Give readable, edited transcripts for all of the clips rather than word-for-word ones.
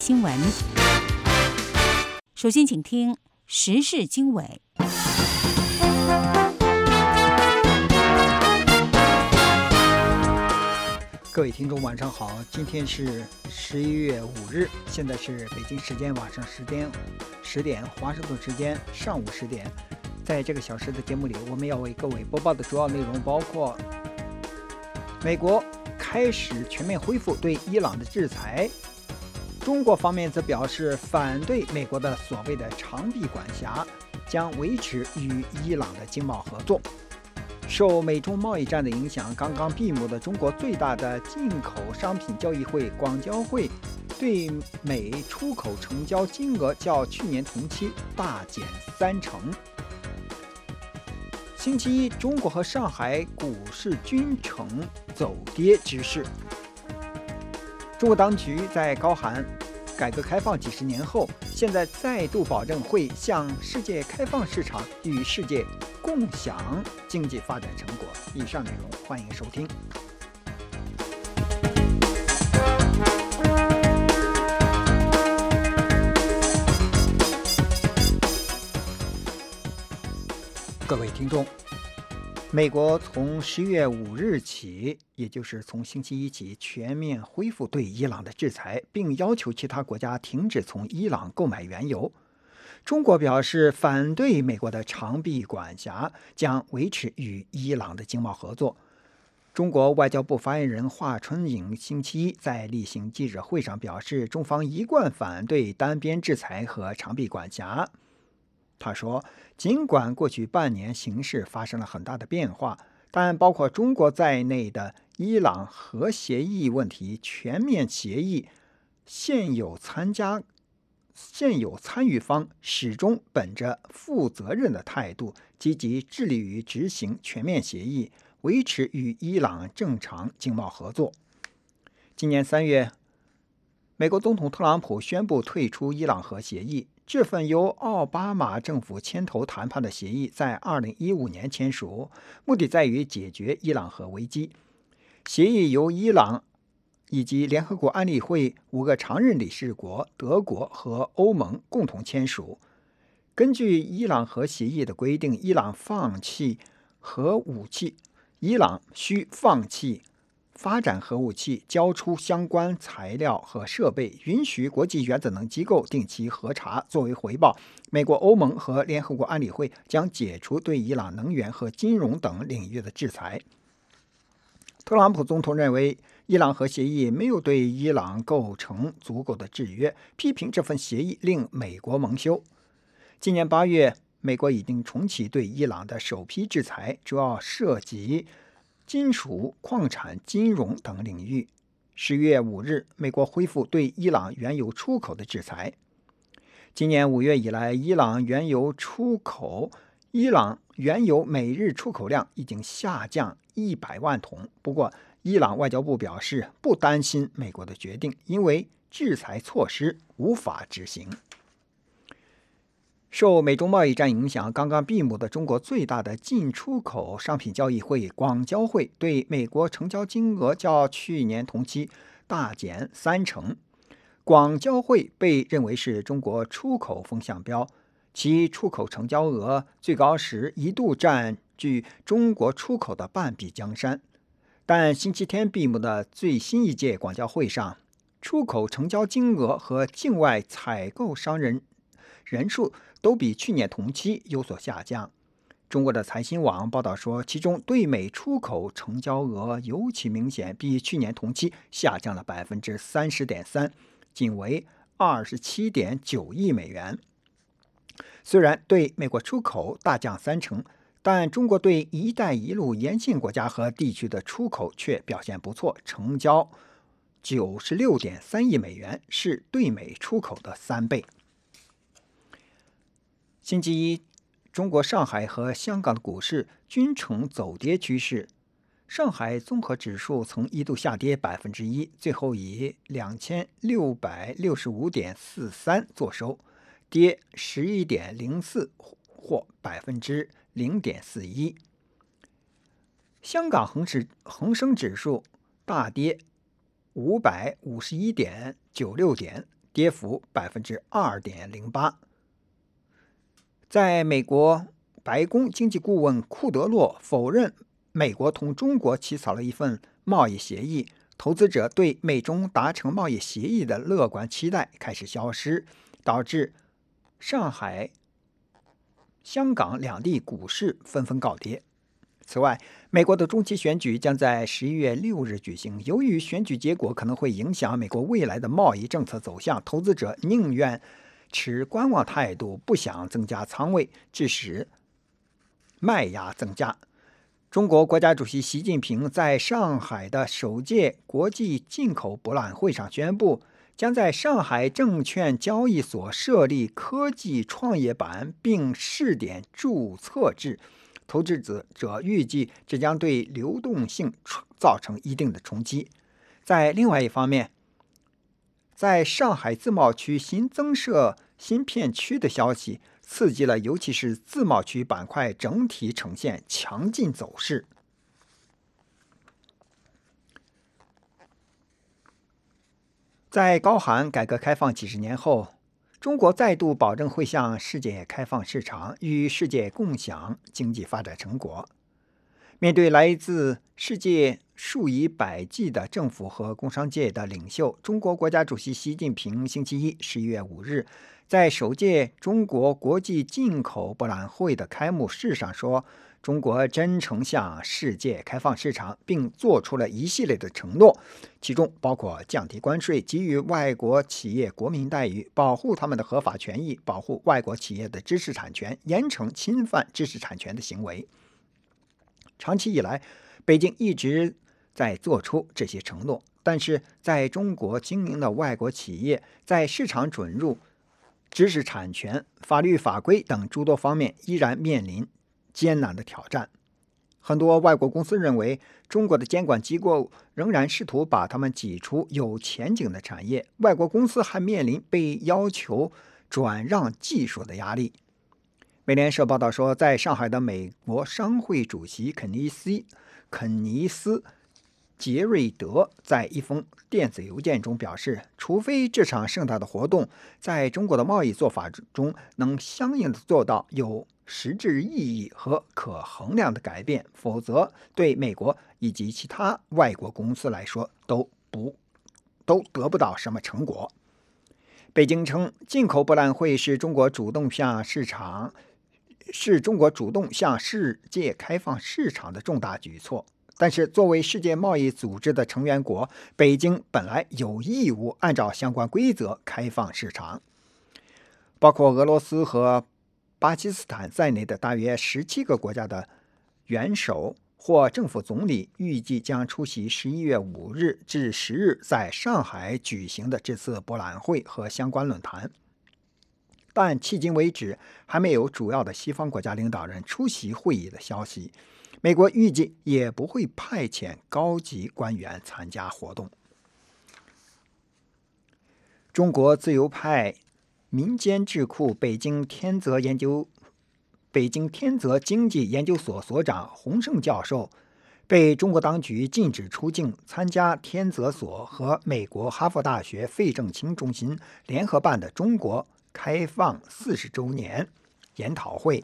新闻。首先，请听时事经纬。 各位听众晚上好，今天是11月5日，现在是北京时间晚上10点，华盛顿时间上午10点。在这个小时的节目里，我们要为各位播报的主要内容包括：美国开始全面恢复对伊朗的制裁，中国方面则表示反对美国的所谓的长臂管辖，将维持与伊朗的经贸合作。受美中贸易战的影响，刚刚闭幕的中国最大的进口商品交易会广交会对美出口成交金额较去年同期大减30%。星期一，中国和上海股市均呈走跌之势。中国当局在高喊改革开放几十年后，现在再度保证会向世界开放市场，与世界共享经济发展成果。以上内容欢迎收听。各位听众，美国从11月5日起，也就是从星期一起，全面恢复对伊朗的制裁，并要求其他国家停止从伊朗购买原油。中国表示反对美国的长臂管辖，将维持与伊朗的经贸合作。中国外交部发言人华春莹星期一在例行记者会上表示，中方一贯反对单边制裁和长臂管辖。他说，尽管过去半年形势发生了很大的变化，但包括中国在内的伊朗核协议问题全面协议现有参与方始终本着负责任的态度，积极致力于执行全面协议，维持与伊朗正常经贸合作。今年3月，美国总统特朗普宣布退出伊朗核协议。这份由奥巴马政府牵头谈判的协议在2015年签署，目的在于解决伊朗核危机。协议由伊朗以及联合国安理会5个常任理事国德国和欧盟共同签署。根据伊朗核协议的规定，伊朗需放弃发展核武器，交出相关材料和设备，允许国际原子能机构定期核查。作为回报，美国、欧盟和联合国安理会将解除对伊朗能源和金融等领域的制裁。特朗普总统认为，伊朗核协议没有对伊朗构成足够的制约，批评这份协议令美国蒙羞。今年8月，美国已经重启对伊朗的首批制裁，主要涉及金属、矿产、金融等领域。10月5日，美国恢复对伊朗原油出口的制裁。今年5月以来，伊朗原油每日出口量已经下降100万桶。不过，伊朗外交部表示不担心美国的决定，因为制裁措施无法执行。受美中贸易战影响，刚刚闭幕的中国最大的进出口商品交易会广交会对美国成交金额较去年同期大减30%。广交会被认为是中国出口风向标，其出口成交额最高时一度占据中国出口的半壁江山。但星期天闭幕的最新一届广交会上，出口成交金额和境外采购商人数都比去年同期有所下降。中国的财新网报道说，其中对美出口成交额尤其明显，比去年同期下降了 30.3%， 仅为27.9亿美元。虽然对美国出口大降30%，但中国对“一带一路”沿线国家和地区的出口却表现不错，成交96.3亿美元，是对美出口的3倍。星期一，中国上海和香港的股市均呈走跌趋势。上海综合指数曾一度下跌 1%， 最后以 2665.43 作收，跌 11.04 或 0.41%。香港恒生指数大跌551.96点， 跌幅 2.08%。在美国白宫经济顾问库德洛否认美国同中国起草了一份贸易协议，投资者对美中达成贸易协议的乐观期待开始消失，导致上海、香港两地股市纷纷告跌。此外，美国的中期选举将在11月6日举行，由于选举结果可能会影响美国未来的贸易政策走向，投资者宁愿持观望态度，不想增加仓位，致使卖压增加。中国国家主席习近平在上海的首届国际进口博览会上宣布，将在上海证券交易所设立科技创业板，并试点注册制。投资者预计这将对流动性造成一定的冲击。在另外一方面，在上海自贸区新增设芯片区的消息刺激了尤其是自贸区板块整体呈现强劲走势。在高喊改革开放几十年后，中国再度保证会向世界开放市场，与世界共享经济发展成果。面对来自世界数以百计的政府和工商界的领袖，中国国家主席习近平星期一11月5日在首届中国国际进口博览会的开幕式上说，中国真诚向世界开放市场，并做出了一系列的承诺，其中包括降低关税、给予外国企业国民待遇、保护他们的合法权益、保护外国企业的知识产权、严惩侵犯知识产权的行为。长期以来，北京一直在做出这些承诺，但是在中国经营的外国企业在市场准入、知识产权、法律法规等诸多方面依然面临艰难的挑战。很多外国公司认为，中国的监管机构仍然试图把他们挤出有前景的产业，外国公司还面临被要求转让技术的压力。美联社报道说，在上海的美国商会主席肯尼斯·杰瑞德在一封电子邮件中表示，除非这场盛大的活动在中国的贸易做法中能相应的做到有实质意义和可衡量的改变，否则对美国以及其他外国公司来说都得不到什么成果。北京称，进口博览会是中国主动向世界开放市场的重大举措。但是，作为世界贸易组织的成员国，北京本来有义务按照相关规则开放市场。包括俄罗斯和巴基斯坦在内的大约17个国家的元首或政府总理预计将出席11月5日至10日在上海举行的这次博览会和相关论坛。但迄今为止，还没有主要的西方国家领导人出席会议的消息。美国预计也不会派遣高级官员参加活动。中国自由派民间智库北京天泽经济研究所所长洪胜教授被中国当局禁止出境参加天泽所和美国哈佛大学费正清中心联合办的中国开放40周年研讨会。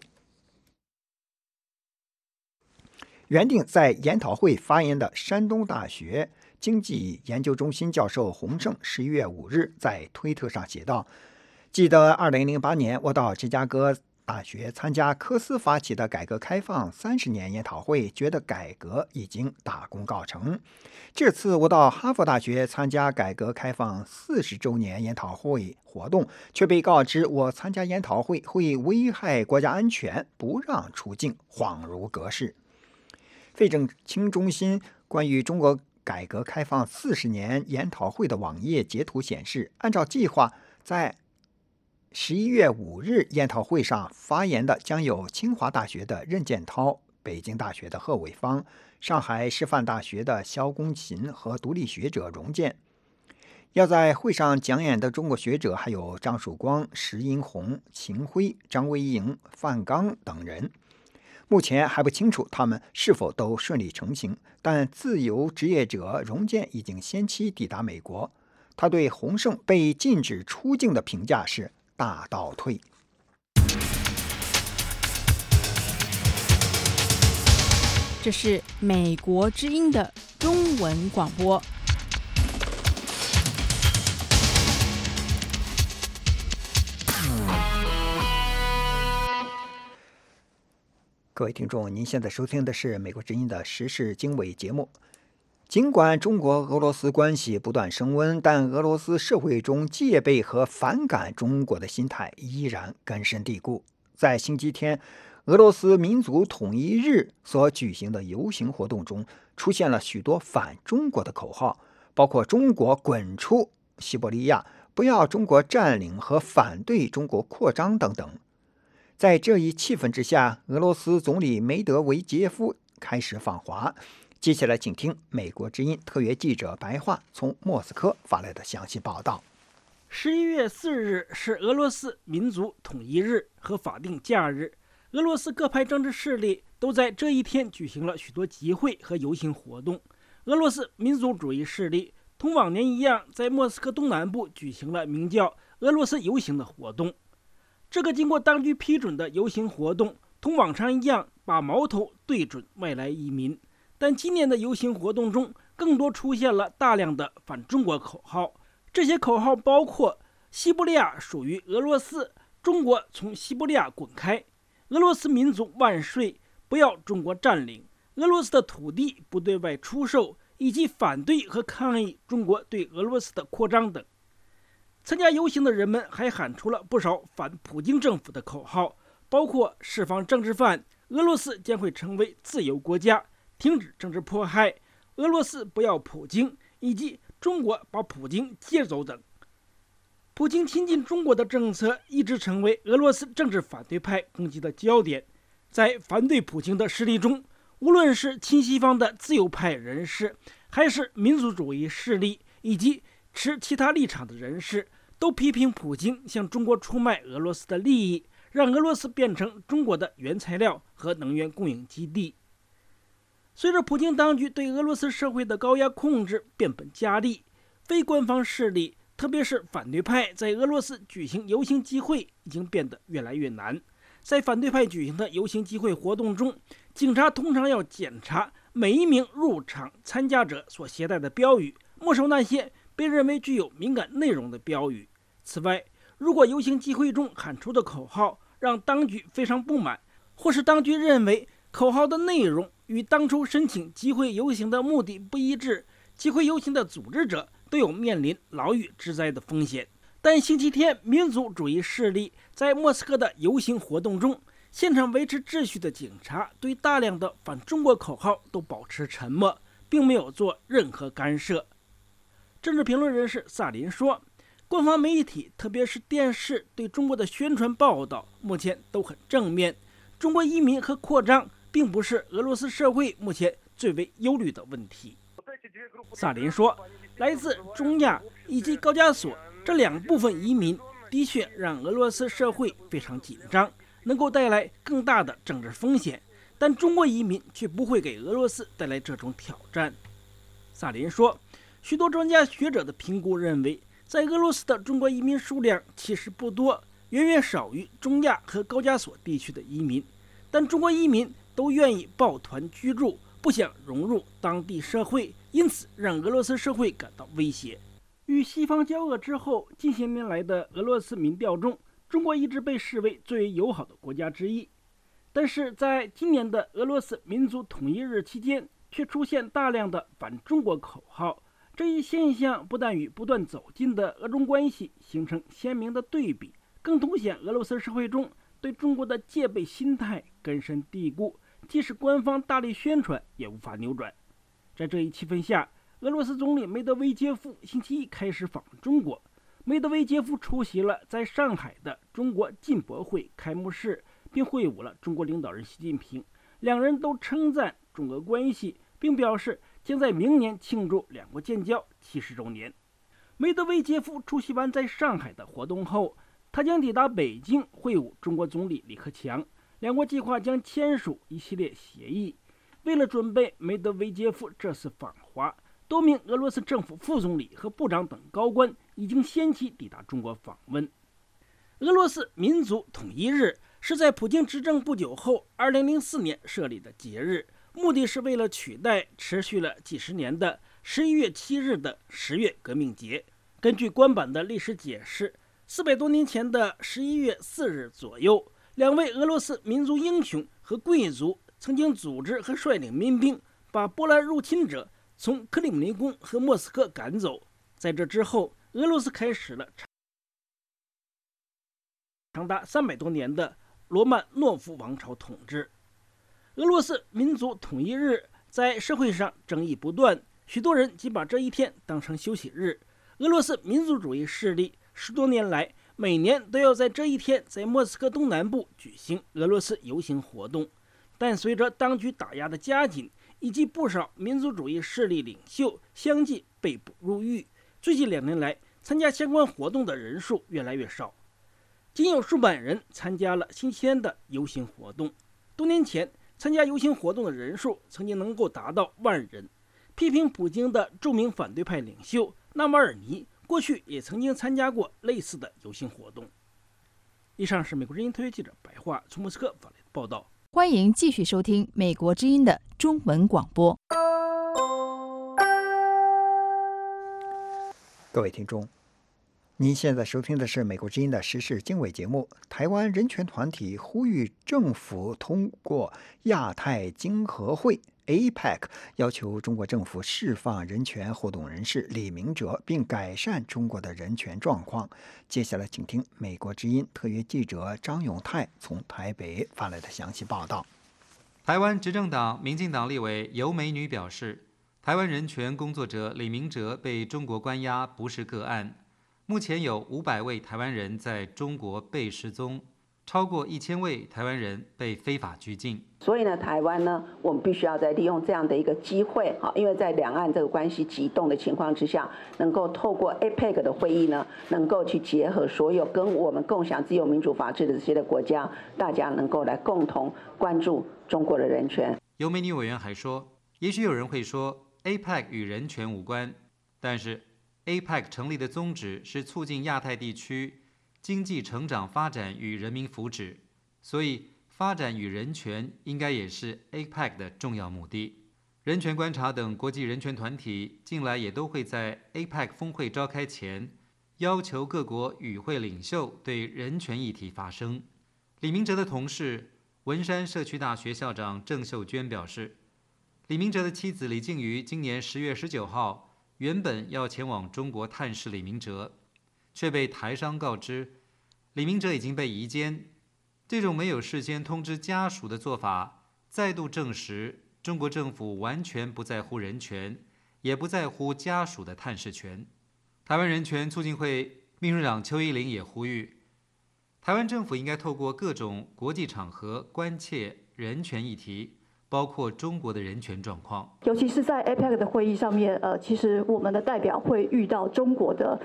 原定在研讨会发言的山东大学经济研究中心教授洪胜11月5日在推特上写道，记得2008年我到芝加哥大学参加科斯发起的改革开放30年研讨会，觉得改革已经大功告成。这次我到哈佛大学参加改革开放40周年研讨会活动，却被告知我参加研讨会会危害国家安全，不让出境，恍如隔世。费正清中心关于中国改革开放40年研讨会的网页截图显示，按照计划，在11月5日研讨会上发言的将有清华大学的任建涛、北京大学的贺伟方、上海师范大学的肖功勤和独立学者荣建。要在会上讲演的中国学者还有张曙光、石英红、秦晖、张维迎、范刚等人。目前还不清楚他们是否都顺利成行，但自由职业者荣建已经先期抵达美国。 他对洪胜被禁止出境的评价是大倒退。 这是美国之音的中文广播。 各位听众，您现在收听的是美国之音的时事经纬节目。尽管中国俄罗斯关系不断升温，但俄罗斯社会中戒备和反感中国的心态依然根深蒂固。在星期天，俄罗斯民族统一日所举行的游行活动中，出现了许多反中国的口号，包括中国滚出西伯利亚、不要中国占领和反对中国扩张等等。在这一气氛之下，俄罗斯总理梅德韦杰夫开始访华。接下来请听美国之音特约记者白桦从莫斯科发来的详细报道。 11月4日是俄罗斯民族统一日和法定假日，俄罗斯各派政治势力都在这一天举行了许多集会和游行活动。俄罗斯民族主义势力同往年一样，在莫斯科东南部举行了名叫俄罗斯游行的活动。这个经过当局批准的游行活动同往常一样，把矛头对准外来移民，但今年的游行活动中更多出现了大量的反中国口号。这些口号包括西伯利亚属于俄罗斯，中国从西伯利亚滚开，俄罗斯民族万岁，不要中国占领，俄罗斯的土地不对外出售，以及反对和抗议中国对俄罗斯的扩张等。参加游行的人们还喊出了不少反普京政府的口号，包括释放政治犯，俄罗斯将会成为自由国家，停止政治迫害，俄罗斯不要普京，以及中国把普京接走等。普京亲近中国的政策一直成为俄罗斯政治反对派攻击的焦点。在反对普京的势力中，无论是亲西方的自由派人士，还是民族主义势力以及持其他立场的人士，都批评普京向中国出卖俄罗斯的利益，让俄罗斯变成中国的原材料和能源供应基地。随着普京当局对俄罗斯社会的高压控制变本加厉，非官方势力，特别是反对派在俄罗斯举行游行集会已经变得越来越难。在反对派举行的游行集会活动中，警察通常要检查每一名入场参加者所携带的标语，没收那些被认为具有敏感内容的标语。此外，如果游行集会中喊出的口号让当局非常不满，或是当局认为口号的内容与当初申请集会游行的目的不一致，集会游行的组织者都有面临牢狱之灾的风险。但星期天，民族主义势力在莫斯科的游行活动中，现场维持秩序的警察对大量的反中国口号都保持沉默，并没有做任何干涉。政治评论人士萨林说，官方媒体特别是电视对中国的宣传报道目前都很正面，中国移民和扩张并不是俄罗斯社会目前最为忧虑的问题。萨林说，来自中亚以及高加索这两部分移民的确让俄罗斯社会非常紧张，能够带来更大的政治风险，但中国移民却不会给俄罗斯带来这种挑战。萨林说，许多专家学者的评估认为，在俄罗斯的中国移民数量其实不多，远远少于中亚和高加索地区的移民，但中国移民都愿意抱团居住，不想融入当地社会，因此让俄罗斯社会感到威胁。与西方交恶之后，近些年来的俄罗斯民调中，中国一直被视为最为友好的国家之一。但是在今年的俄罗斯民族统一日期间，却出现大量的反中国口号。这一现象不但与不断走近的俄中关系形成鲜明的对比，更凸显俄罗斯社会中对中国的戒备心态根深蒂固，即使官方大力宣传也无法扭转。在这一气氛下，俄罗斯总理梅德韦杰夫星期一开始访问中国。梅德韦杰夫出席了在上海的中国进博会开幕式，并会晤了中国领导人习近平。两人都称赞中俄关系，并表示将在明年庆祝两国建交70周年。梅德韦杰夫出席完在上海的活动后，他将抵达北京会晤中国总理李克强，两国计划将签署一系列协议。为了准备梅德韦杰夫这次访华， 多名俄罗斯政府副总理和部长等高官已经先期抵达中国访问。俄罗斯民族统一日是在普京执政不久后2004年设立的节日，目的是为了取代持续了几十年的11月7日的10月革命节。根据官版的历史解释，400多年前的11月4日左右，2位俄罗斯民族英雄和贵族曾经组织和率领民兵把波兰入侵者从克里姆林宫和莫斯科赶走。在这之后，俄罗斯开始了长达300多年的罗曼诺夫王朝统治。俄罗斯民族统一日在社会上争议不断，许多人即把这一天当成休息日。俄罗斯民族主义势力10多年来每年都要在这一天在莫斯科东南部举行俄罗斯游行活动，但随着当局打压的加紧，以及不少民族主义势力领袖相继被捕入狱，最近2年来参加相关活动的人数越来越少，仅有数百人参加了星期天的游行活动。多年前参加游行活动的人数曾经能够达到10000人。批评普京的著名反对派领袖纳瓦尔尼过去也曾经参加过类似的游行活动。以上是美国之音特约记者白桦从莫斯科发来的报道。 欢迎继续收听美国之音的中文广播。 各位听众，您现在收听的是美国之音的时事经纬节目。台湾人权团体呼吁政府通过亚太经合会 APEC 要求中国政府释放人权活动人士李明哲，并改善中国的人权状况。接下来请听美国之音特约记者张永泰从台北发来的详细报道。 台湾执政党民进党立委尤美女表示，台湾人权工作者李明哲被中国关押不是个案，目前有500位台湾人在中国被失踪，超过1000位台湾人被非法拘禁。 所以呢，台湾呢，我们必须要再利用这样的一个机会，因为在两岸这个关系急动的情况之下，能够透过 APEC 的会议呢，能够去结合所有跟我们共享自由民主法治的这些的国家，大家能够来共同关注中国的人权。 尤美女委员还说，也许有人会说 APEC 与人权无关，但是 APEC 成立的宗旨是促进亚太地区经济成长发展与人民福祉，所以发展与人权应该也是 APEC 的重要目的。人权观察等国际人权团体近来也都会在 APEC 峰会召开前要求各国与会领袖对人权议题发声。李明哲的同事文山社区大学校长郑秀娟表示，李明哲的妻子李静瑜今年10月19号原本要前往中国探视李明哲，却被台商告知李明哲已经被移监。这种没有事先通知家属的做法，再度证实中国政府完全不在乎人权，也不在乎家属的探视权。台湾人权促进会秘书长邱依麟也呼吁，台湾政府应该透过各种国际场合关切人权议题，包括中国的人权状况。 尤其是在 APEC 的会议上面，其实我们的代表会遇到中国的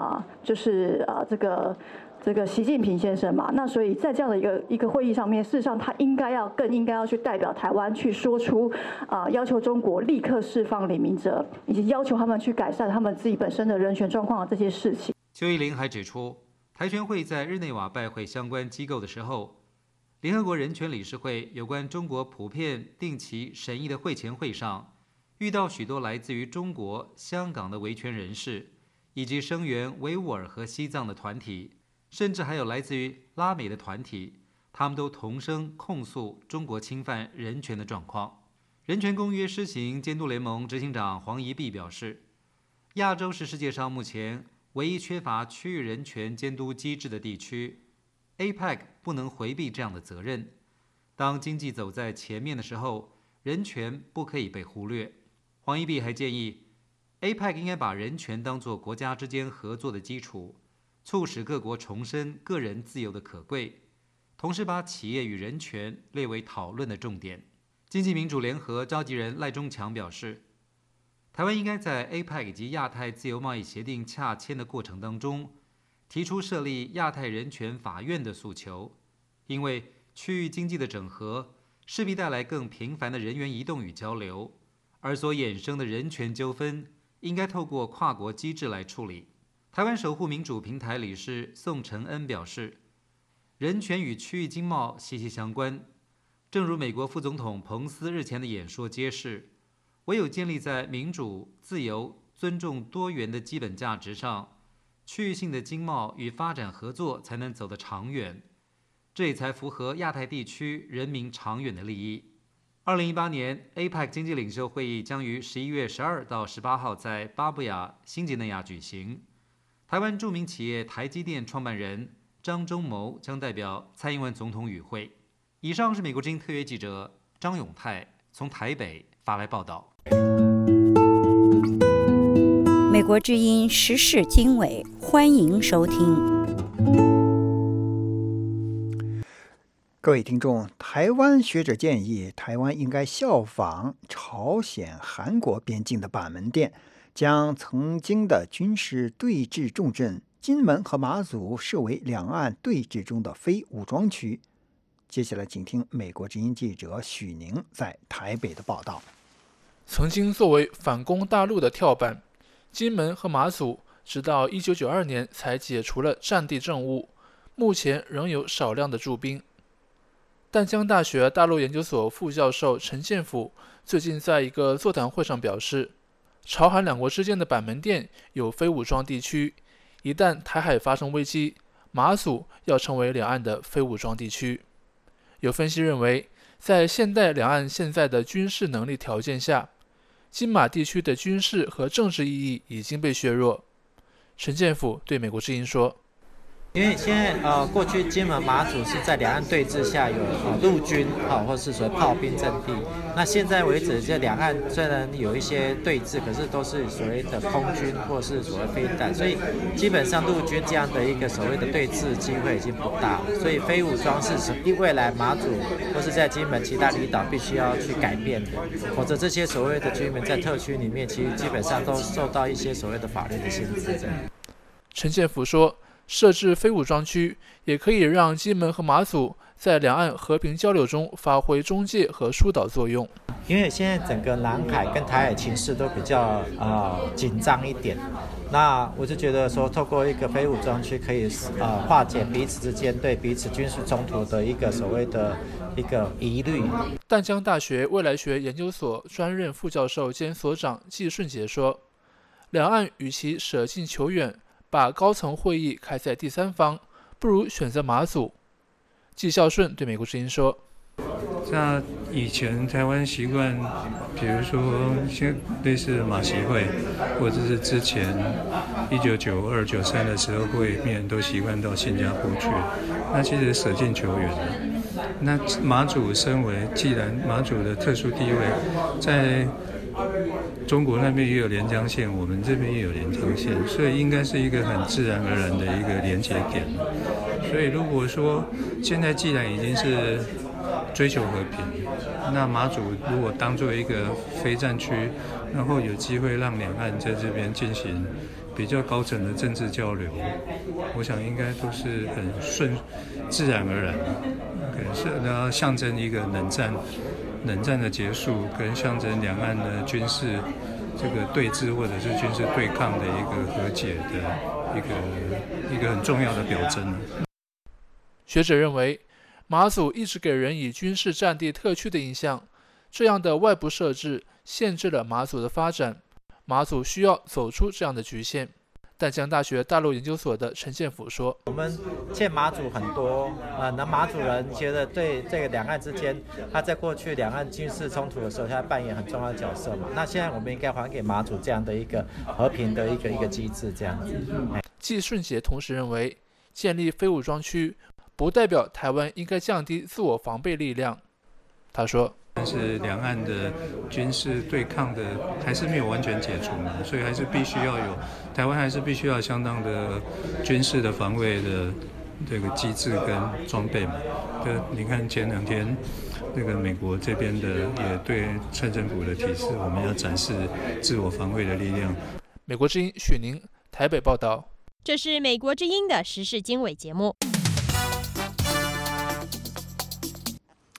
这个习近平先生嘛，那所以在这样的一个会议上面，事实上他更应该要去代表台湾去说出要求中国立刻释放李明哲，以及要求他们去改善他们自己本身的人权状况的这些事情。 邱依麟还指出，台全会在日内瓦拜会相关机构的时候，联合国人权理事会有关中国普遍定期审议的会前会上，遇到许多来自于中国、香港的维权人士，以及声援维吾尔和西藏的团体，甚至还有来自于拉美的团体，他们都同声控诉中国侵犯人权的状况。人权公约施行监督联盟执行长黄宜弼表示，亚洲是世界上目前唯一缺乏区域人权监督机制的地区， APEC 不能回避这样的责任。当经济走在前面的时候，人权不可以被忽略。黄宜弼还建议 APEC 应该把人权当作国家之间合作的基础，促使各国重申个人自由的可贵，同时把企业与人权列为讨论的重点。经济民主联合召集人赖中强表示，台湾应该在 APEC 以及亚太自由贸易协定洽签的过程当中，提出设立亚太人权法院的诉求，因为区域经济的整合势必带来更频繁的人员移动与交流，而所衍生的人权纠纷应该透过跨国机制来处理。台湾守护民主平台理事宋承恩表示，人权与区域经贸息息相关。正如美国副总统彭斯日前的演说揭示，唯有建立在民主、自由、尊重多元的基本价值上，区域性的经贸与发展合作才能走得长远，这也才符合亚太地区人民长远的利益。2018年 APEC 经济领袖会议将于11月12到18号在巴布亚新几内亚举行。台湾著名企业台积电创办人张忠谋将代表蔡英文总统与会。以上是美国之音特约记者张永泰从台北发来报道。 美国之音时事经纬，欢迎收听。 各位听众，台湾学者建议，台湾应该效仿朝鲜、韩国边境的板门店，将曾经的军事对峙重镇金门和马祖设为两岸对峙中的非武装区。接下来，请听美国之音记者许宁在台北的报道。 曾经作为反攻大陆的跳板，金门和马祖直到1992年才解除了战地政务，目前仍有少量的驻兵。淡江大学大陆研究所副教授陈建甫最近在一个座谈会上表示，朝韩两国之间的板门店有非武装地区，一旦台海发生危机，马祖要成为两岸的非武装地区。有分析认为，在现代两岸现在的军事能力条件下，金马地区的军事和政治意义已经被削弱。陈建甫对美国之音说， 因为现在过去金门马祖是在两岸对峙下有陆军或是所谓炮兵阵地，那现在为止这两岸虽然有一些对峙，可是都是所谓的空军或是所谓飞弹，所以基本上陆军这样的一个所谓的对峙机会已经不大了，所以非武装是未来马祖或是在金门其他离岛必须要去改变的，否则这些所谓的居民在特区里面其实基本上都受到一些所谓的法律的限制。 陈建甫说，设置非武装区也可以让金门和马祖在两岸和平交流中发挥中介和疏导作用。 因为现在整个南海跟台海情势都比较紧张一点，那我就觉得说，透过一个非武装区可以化解彼此之间对彼此军事冲突的一个所谓的一个疑虑。 淡江大学未来学研究所专任副教授兼所长季顺杰说，两岸与其舍近求远，把高层会议开在第三方，不如选择马祖。季孝顺对美国之音说， 像以前台湾习惯，比如说类似马习会，或者是之前1992、93的时候会面都习惯到新加坡去，那其实舍近求远了。那马祖既然马祖的特殊地位，在中国那边也有连江县，我们这边也有连江县，所以应该是一个很自然而然的一个连结点。所以如果说现在既然已经是追求和平，那马祖如果当作一个非战区，然后有机会让两岸在这边进行比较高层的政治交流，我想应该都是很自然而然，然后象征一个冷战的结束，跟象征两岸的军事这个对峙或者是军事对抗的一个和解的一个很重要的表征。 学者认为，马祖一直给人以军事战地特区的印象，这样的外部设置限制了马祖的发展，马祖需要走出这样的局限。淡江大学大陆研究所的陈建甫说， 我们欠马祖很多，那马祖人觉得对这个两岸之间，他在过去两岸军事冲突的时候，他扮演很重要的角色嘛。那现在我们应该还给马祖这样的一个和平的一个机制，这样子。 季顺杰同时认为，建立非武装区不代表台湾应该降低自我防备力量。他说， 但是两岸的军事对抗的还是没有完全解除嘛，所以还是必须要有台湾还是必须要相当的军事的防卫的这个机制跟装备嘛。你看前2天那个美国这边的也对蔡政府的提示，我们要展示自我防卫的力量。 美国之音许宁台北报道。 这是美国之音的时事经纬节目。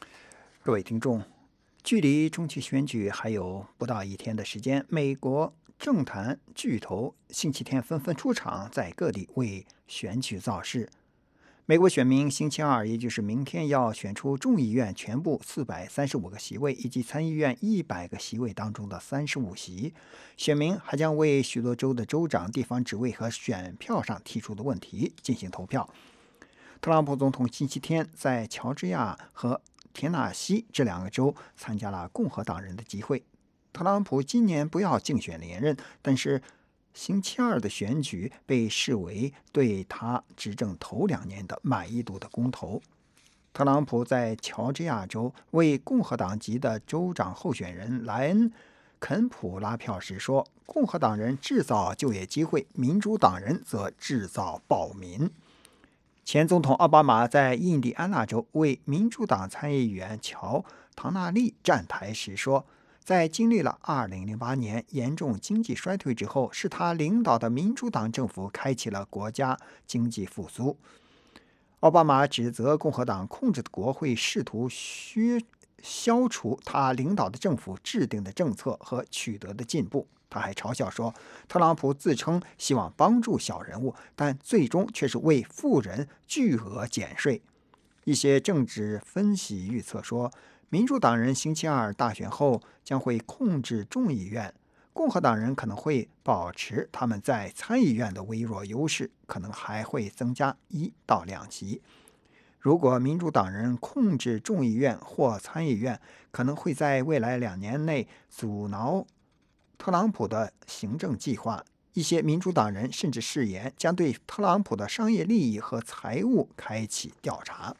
各位听众，距离中期选举还有不到1天的时间，美国政坛巨头星期天纷纷出场，在各地为选举造势。美国选民星期二，也就是明天，要选出众议院全部435个席位以及参议院100个席位当中的35席。选民还将为许多州的州长、地方职位和选票上提出的问题进行投票。特朗普总统星期天在乔治亚和田纳西这2个州参加了共和党人的集会。特朗普今年不要竞选连任，但是星期二的选举被视为对他执政头2年的满意度的公投。特朗普在乔治亚州为共和党籍的州长候选人莱恩·肯普拉票时说，共和党人制造就业机会，民主党人则制造暴民。前总统奥巴马在印第安纳州为民主党参议员乔·唐纳利站台时说，在经历了2008年严重经济衰退之后，是他领导的民主党政府开启了国家经济复苏。奥巴马指责共和党控制的国会试图消除他领导的政府制定的政策和取得的进步。他还嘲笑说，特朗普自称希望帮助小人物，但最终却是为富人巨额减税。一些政治分析预测说，民主党人星期二大选后将会控制众议院，共和党人可能会保持他们在参议院的微弱优势，可能还会增加1到2席。如果民主党人控制众议院或参议院，可能会在未来2年内阻挠特朗普的行政计划。一些民主党人甚至誓言将对特朗普的商业利益和财务开启调查。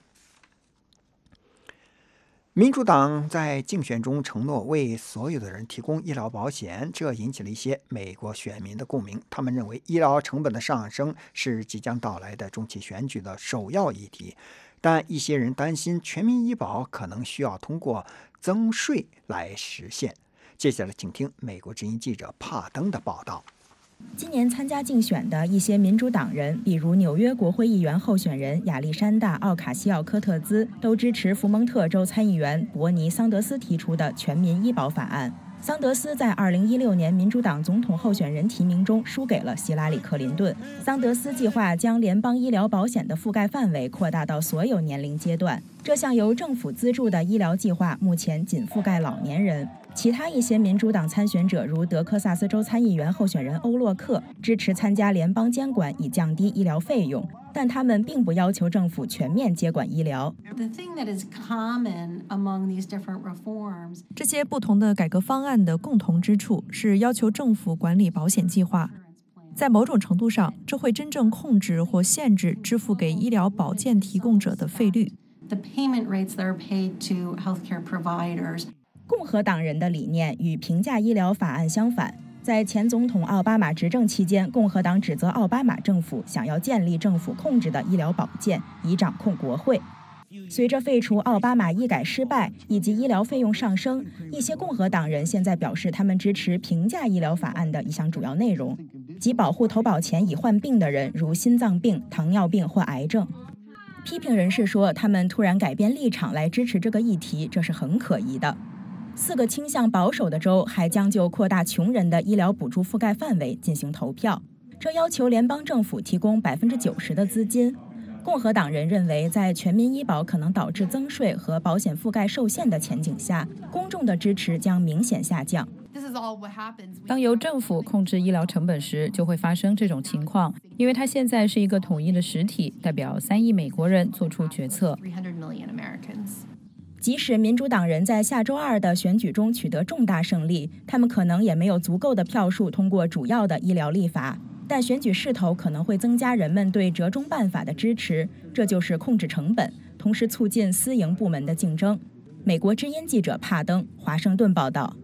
民主党在竞选中承诺为所有的人提供医疗保险，这引起了一些美国选民的共鸣。他们认为医疗成本的上升是即将到来的中期选举的首要议题，但一些人担心全民医保可能需要通过增税来实现。接下来请听美国之音记者帕登的报道。 今年参加竞选的一些民主党人，比如纽约国会议员候选人亚历山大·奥卡西奥科特兹，都支持福蒙特州参议员伯尼·桑德斯提出的全民医保法案。桑德斯在2016年民主党总统候选人提名中输给了希拉里·克林顿。桑德斯计划将联邦医疗保险的覆盖范围扩大到所有年龄阶段。这项由政府资助的医疗计划目前仅覆盖老年人。其他一些民主党参选者，如德克萨斯州参议员候选人欧洛克，支持参加联邦监管以降低医疗费用，但他们并不要求政府全面接管医疗。 这些不同的改革方案的共同之处是要求政府管理保险计划。在某种程度上，这会真正控制或限制支付给医疗保健提供者的费率。 共和党人的理念与平价医疗法案相反。在前总统奥巴马执政期间，共和党指责奥巴马政府想要建立政府控制的医疗保健，以掌控国会。随着废除奥巴马医改失败以及医疗费用上升，一些共和党人现在表示他们支持平价医疗法案的一项主要内容，即保护投保前已患病的人，如心脏病、糖尿病或癌症。批评人士说，他们突然改变立场来支持这个议题，这是很可疑的。4个倾向保守的州还将就扩大穷人的医疗补助覆盖范围进行投票，这要求联邦政府提供90%的资金。共和党人认为，在全民医保可能导致增税和保险覆盖受限的前景下，公众的支持将明显下降。 当由政府控制医疗成本时，就会发生这种情况，因为它现在是一个统一的实体，代表3亿美国人做出决策。 即使民主党人在下周2的选举中取得重大胜利，他们可能也没有足够的票数通过主要的医疗立法，但选举势头可能会增加人们对折中办法的支持，这就是控制成本，同时促进私营部门的竞争。美国之音记者帕登，华盛顿报道。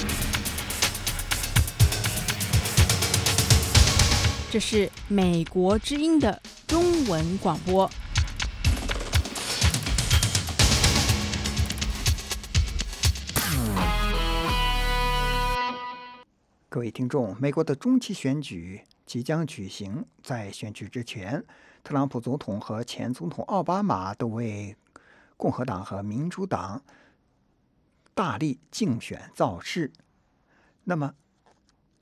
这是美国之音的中文广播。 各位听众，美国的中期选举即将举行。在选举之前，特朗普总统和前总统奥巴马都为共和党和民主党大力竞选造势。那么，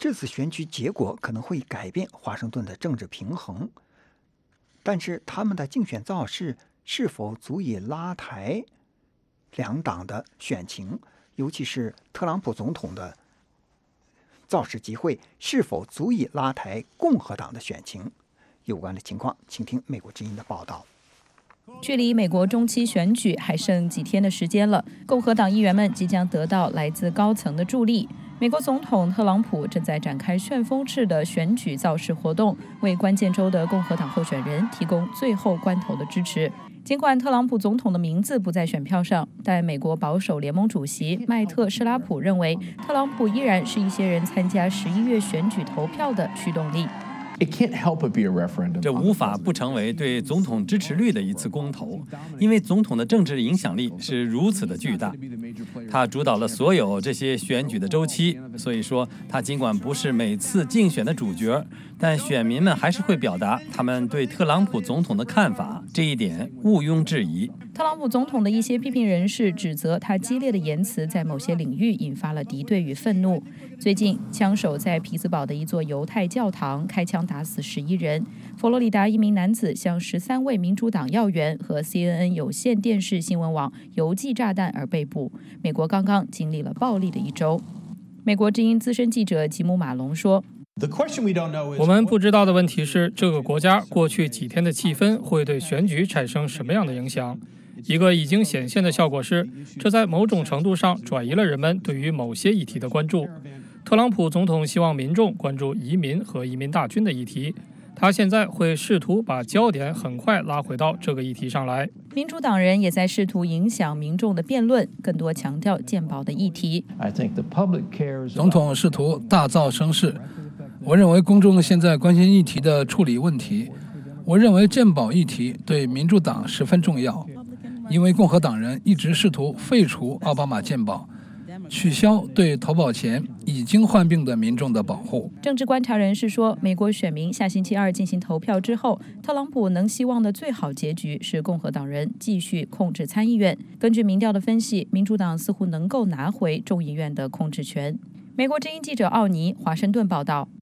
这次选举结果可能会改变华盛顿的政治平衡，但是他们的竞选造势是否足以拉抬两党的选情，尤其是特朗普总统的造势集会是否足以拉抬共和党的选情？有关的情况，请听美国之音的报道。 距离美国中期选举还剩几天的时间了，共和党议员们即将得到来自高层的助力。美国总统特朗普正在展开旋风式的选举造势活动，为关键州的共和党候选人提供最后关头的支持。尽管特朗普总统的名字不在选票上，但美国保守联盟主席麦特·施拉普认为，特朗普依然是一些人参加11月选举投票的驱动力。 这无法不成为对总统支持率的一次公投，因为总统的政治影响力是如此的巨大，他主导了所有这些选举的周期，所以说他尽管不是每次竞选的主角，但选民们还是会表达他们对特朗普总统的看法，这一点毋庸置疑。 特朗普总统的一些批评人士指责他激烈的言辞在某些领域引发了敌对与愤怒。最近，枪手在匹兹堡的一座犹太教堂开枪打死11人。佛罗里达一名男子向13位民主党要员和 CNN 有线电视新闻网邮寄炸弹而被捕。美国刚刚经历了暴力的一周。美国之音资深记者吉姆·马龙说， 我们不知道的问题是，这个国家过去几天的气氛会对选举产生什么样的影响。一个已经显现的效果是，这在某种程度上转移了人们对于某些议题的关注。特朗普总统希望民众关注移民和移民大军的议题，他现在会试图把焦点很快拉回到这个议题上来。 民主党人也在试图影响民众的辩论，更多强调健保的议题。 总统试图大造声势，我认为公众现在关心议题的处理问题。我认为健保议题对民主党十分重要，因为共和党人一直试图废除奥巴马健保，取消对投保前已经患病的民众的保护。 政治观察人士说，美国选民下星期二进行投票之后，特朗普能希望的最好结局是共和党人继续控制参议院。根据民调的分析，民主党似乎能够拿回众议院的控制权。美国之音记者奥尼华盛顿报道。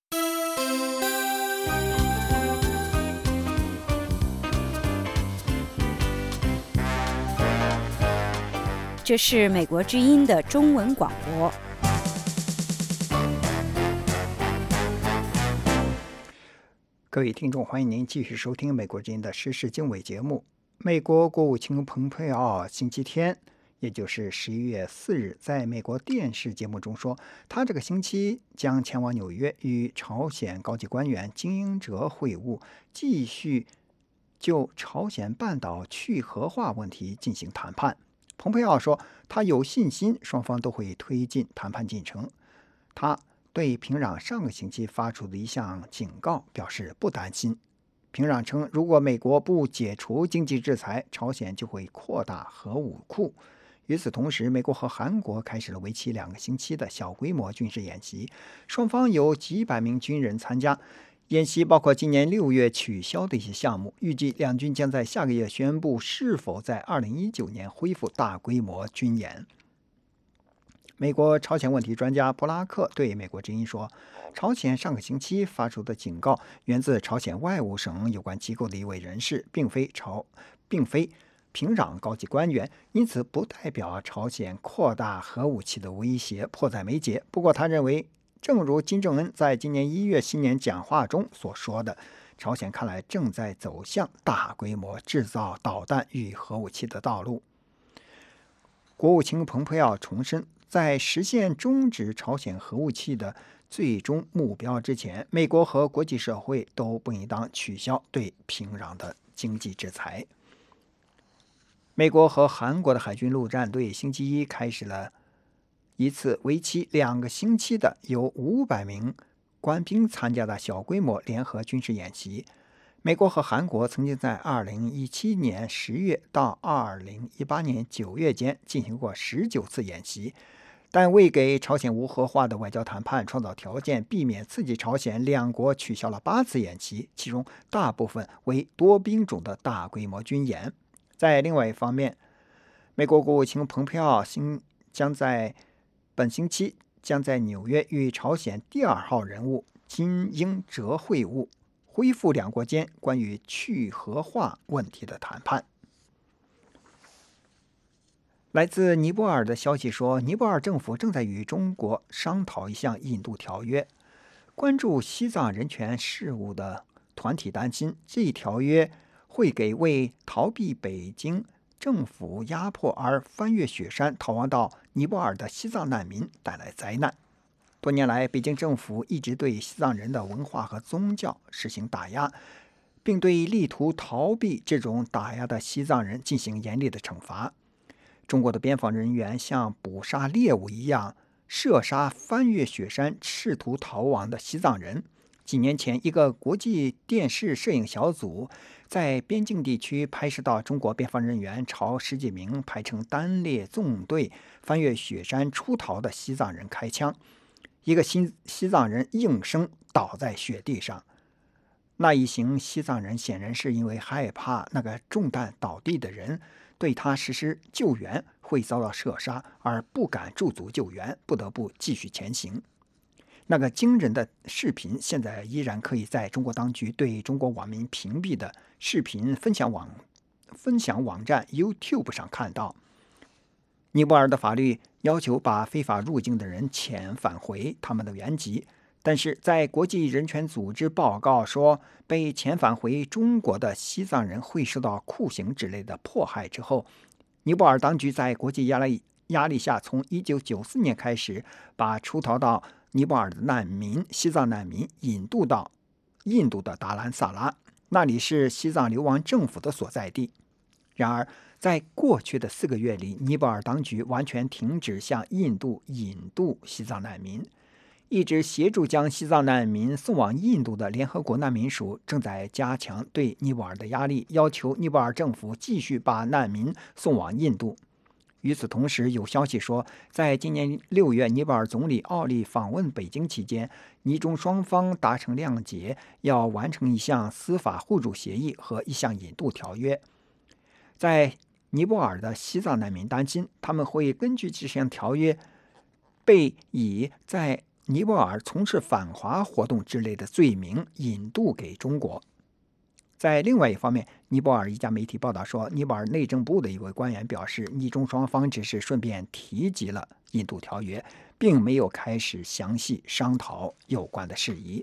这是美国之音的中文广播。 各位听众，欢迎您继续收听美国之音的时事经纬节目。美国国务卿蓬佩奥星期天，也就是11月4日，在美国电视节目中说，他这个星期将前往纽约与朝鲜高级官员金英哲会晤，继续就朝鲜半岛去核化问题进行谈判。蓬佩奥说，他有信心双方都会推进谈判进程。他对平壤上个星期发出的一项警告表示不担心。平壤称，如果美国不解除经济制裁，朝鲜就会扩大核武库。与此同时，美国和韩国开始了为期2个星期的小规模军事演习，双方有几百名军人参加。演习包括今年6月取消的一些项目，预计两军将在下个月宣布是否在2019年恢复大规模军演。美国朝鲜问题专家布拉克对美国之音说，朝鲜上个星期发出的警告源自朝鲜外务省有关机构的一位人士，并非平壤高级官员，因此不代表朝鲜扩大核武器的威胁迫在眉睫。不过他认为，正如金正恩在今年1月新年讲话中所说的，朝鲜看来正在走向大规模制造导弹与核武器的道路。国务卿蓬佩奥重申，在实现终止朝鲜核武器的最终目标之前，美国和国际社会都不应当取消对平壤的经济制裁。美国和韩国的海军陆战队星期一开始了一次为期2个星期的由500名官兵参加的小规模联合军事演习。美国和韩国曾经在2017年10月到2018年9月间进行过19次演习，但为给朝鲜无核化的外交谈判创造条件，避免刺激朝鲜，两国取消了8次演习，其中大部分为多兵种的大规模军演。在另外一方面，美国国务卿蓬佩奥将在本星期将在纽约与朝鲜第2号人物金英哲会晤，恢复两国间关于去核化问题的谈判。来自尼泊尔的消息说，尼泊尔政府正在与中国商讨一项印度条约。关注西藏人权事务的团体担心，这一条约会给为逃避北京政府压迫而翻越雪山逃亡到尼泊尔的西藏难民带来灾难。多年来，北京政府一直对西藏人的文化和宗教实行打压，并对力图逃避这种打压的西藏人进行严厉的惩罚。中国的边防人员像捕杀猎物一样射杀翻越雪山试图逃亡的西藏人。几年前，一个国际电视摄影小组在边境地区拍摄到中国边防人员朝10几名排成单列纵队翻越雪山出逃的西藏人开枪，一个西藏人应声倒在雪地上。那一行西藏人显然是因为害怕那个中弹倒地的人对他实施救援会遭到射杀，而不敢驻足救援，不得不继续前行。那个惊人的视频现在依然可以在中国当局对中国网民屏蔽的视频分享网站 YouTube 上看到。尼泊尔的法律要求把非法入境的人遣返回他们的原籍，但是在国际人权组织报告说被遣返回中国的西藏人会受到酷刑之类的迫害之后，尼泊尔当局在国际压力下，从1994年开始把出逃到尼泊尔的西藏难民引渡到印度的达兰萨拉，那里是西藏流亡政府的所在地。然而，在过去的4个月里，尼泊尔当局完全停止向印度引渡西藏难民。一直协助将西藏难民送往印度的联合国难民署正在加强对尼泊尔的压力，要求尼泊尔政府继续把难民送往印度。与此同时，有消息说，在今年6月，尼泊尔总理奥利访问北京期间，尼中双方达成谅解，要完成一项司法互助协议和一项引渡条约。在尼泊尔的西藏难民担心，他们会根据这项条约被以在尼泊尔从事反华活动之类的罪名引渡给中国。在另外一方面，尼泊尔一家媒体报道说，尼泊尔内政部的一位官员表示，尼中双方只是顺便提及了印度条约，并没有开始详细商讨有关的事宜。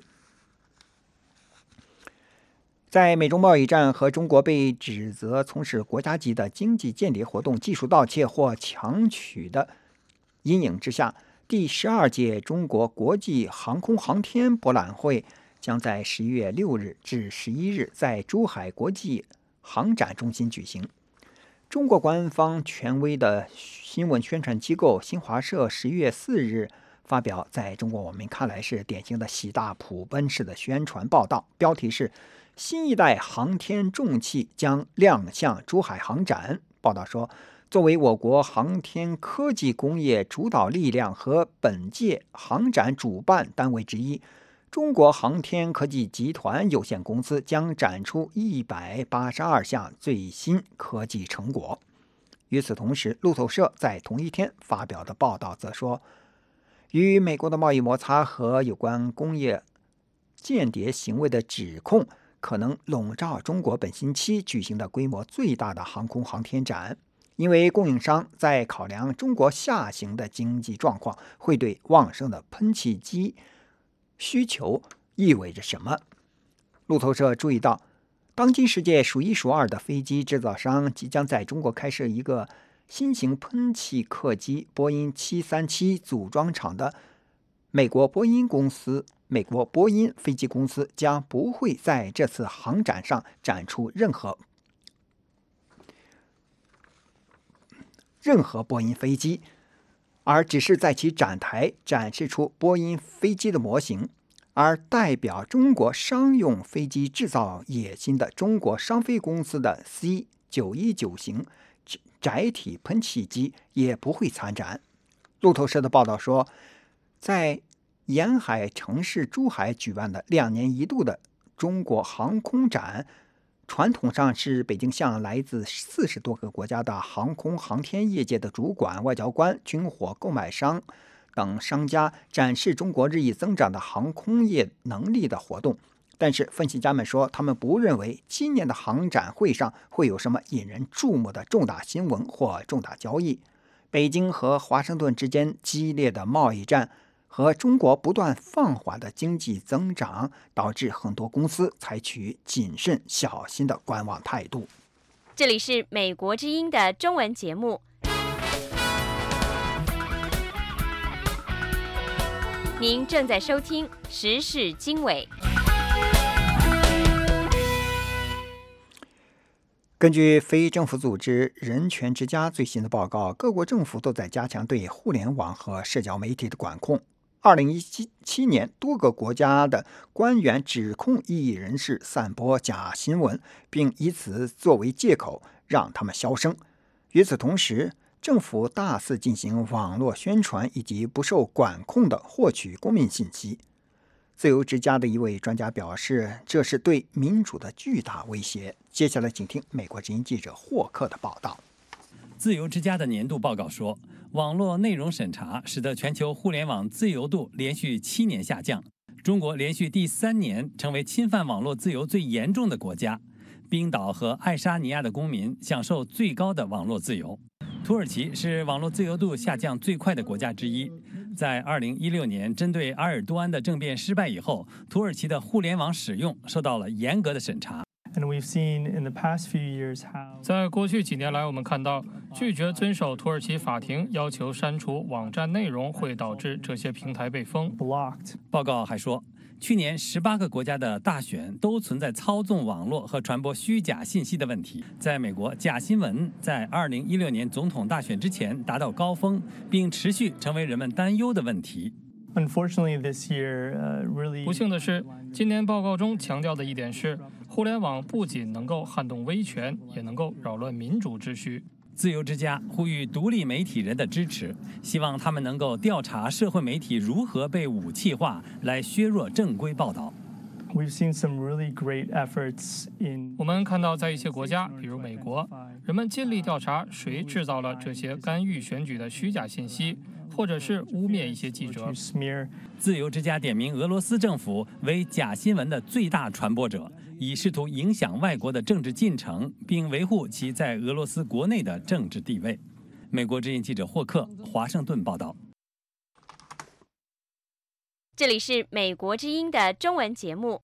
在美中贸易战和中国被指责从事国家级的经济间谍活动、技术盗窃或强取的阴影之下，第12届中国国际航空航天博览会将在11月6日至11日在珠海国际航展中心举行。中国官方权威的新闻宣传机构新华社11月4日发表在中国网民看来是典型的喜大普奔式的宣传报道，标题是新一代航天重器将亮相珠海航展。报道说，作为我国航天科技工业主导力量和本届航展主办单位之一，中国航天科技集团有限公司将展出182项最新科技成果。与此同时，路透社在同一天发表的报道则说，与美国的贸易摩擦和有关工业间谍行为的指控可能笼罩中国本星期举行的规模最大的航空航天展，因为供应商在考量中国下行的经济状况会对旺盛的喷气机需求意味着什么。路透社注意到，当今世界数一数二的飞机制造商即将在中国开设一个新型喷气客机波音737组装厂的美国波音飞机公司将不会在这次航展上展出任何波音飞机，而只是在其展台展示出波音飞机的模型。而代表中国商用飞机制造野心的中国商飞公司的 C919 型载体喷气机也不会参展。路透社的报道说，在沿海城市珠海举办的2年一度的中国航空展，传统上是北京向来自40多个国家的航空航天业界的主管、外交官、军火购买商等商家展示中国日益增长的航空业能力的活动。但是分析家们说，他们不认为今年的航展会上会有什么引人注目的重大新闻或重大交易。北京和华盛顿之间激烈的贸易战和中国不断放缓的经济增长，导致很多公司采取谨慎小心的观望态度。 这里是美国之音的中文节目，您正在收听时事经纬。 根据非政府组织人权之家最新的报告，各国政府都在加强对互联网和社交媒体的管控。2017年，多个国家的官员指控异议人士散播假新闻，并以此作为借口让他们销声。与此同时，政府大肆进行网络宣传以及不受管控的获取公民信息。自由之家的一位专家表示，这是对民主的巨大威胁。接下来请听美国之音记者霍克的报道。 自由之家的年度报告说，网络内容审查使得全球互联网自由度连续7年下降，中国连续第3年成为侵犯网络自由最严重的国家。冰岛和爱沙尼亚的公民享受最高的网络自由。土耳其是网络自由度下降最快的国家之一。在2016年针对阿尔多安的政变失败以后，土耳其的互联网使用受到了严格的审查。 在过去几年来，我们看到拒绝遵守土耳其法庭要求删除网站内容会导致这些平台被封。 报告还说，去年18个国家的大选都存在操纵网络和传播虚假信息的问题。在美国，假新闻在2016年总统大选之前达到高峰，并持续成为人们担忧的问题。 不幸的是，今年报告中强调的一点是，互联网不仅能够撼动威权，也能够扰乱民主秩序。 自由之家呼吁独立媒体人的支持，希望他们能够调查社会媒体如何被武器化，来削弱正规报道。 我们看到，在一些国家，比如美国，人们尽力调查谁制造了这些干预选举的虚假信息，或者是污蔑一些记者。 自由之家点名俄罗斯政府为假新闻的最大传播者，以试图影响外国的政治进程，并维护其在俄罗斯国内的政治地位。美国之音记者霍克，华盛顿报道。 这里是美国之音的中文节目。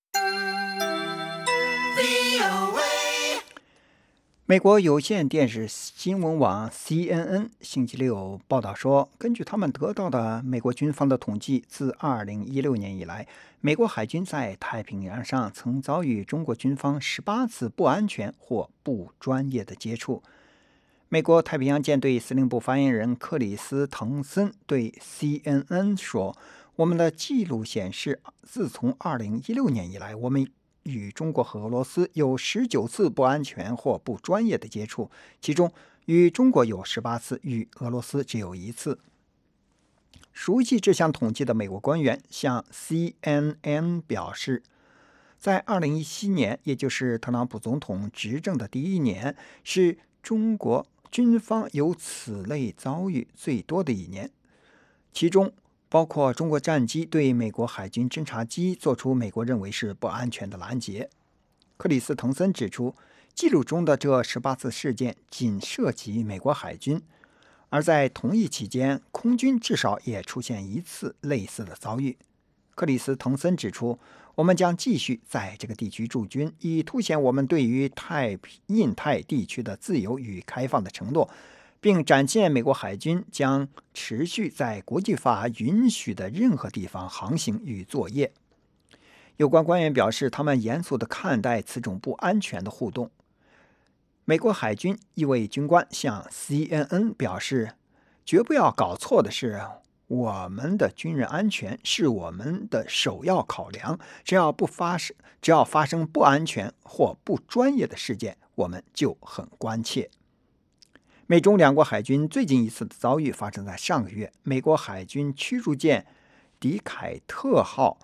美国有线电视新闻网 CNN 星期六报道说，根据他们得到的美国军方的统计，自2016年以来，美国海军在太平洋上曾遭遇中国军方18次不安全或不专业的接触。美国太平洋舰队司令部发言人克里斯·滕森对 CNN 说，我们的记录显示，自从2016年以来，我们与中国和俄罗斯有19次不安全或不专业的接触，其中与中国有18次，与俄罗斯只有1次。熟悉这项统计的美国官员向 CNN 表示，在2017年，也就是特朗普总统执政的第1年，是中国军方有此类遭遇最多的1年，其中包括中国战机对美国海军侦察机做出美国认为是不安全的拦截。克里斯·滕森指出，记录中的这18次事件仅涉及美国海军，而在同一期间，空军至少也出现1次类似的遭遇。克里斯·滕森指出，我们将继续在这个地区驻军，以凸显我们对于印太地区的自由与开放的承诺，并展现美国海军将持续在国际法允许的任何地方航行与作业。有关官员表示，他们严肃地看待此种不安全的互动。美国海军一位军官向 CNN 表示，绝不要搞错的是，我们的军人安全是我们的首要考量，只要发生不安全或不专业的事件，我们就很关切。美中两国海军最近一次的遭遇发生在上个月，美国海军驱逐舰迪凯特号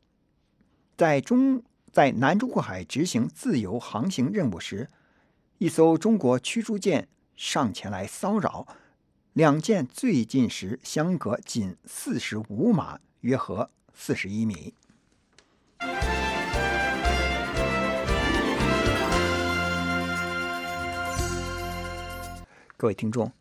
在南中国海执行自由航行任务时，一艘中国驱逐舰上前来骚扰， 两舰最近时相隔仅45码，约合41米。各位听众，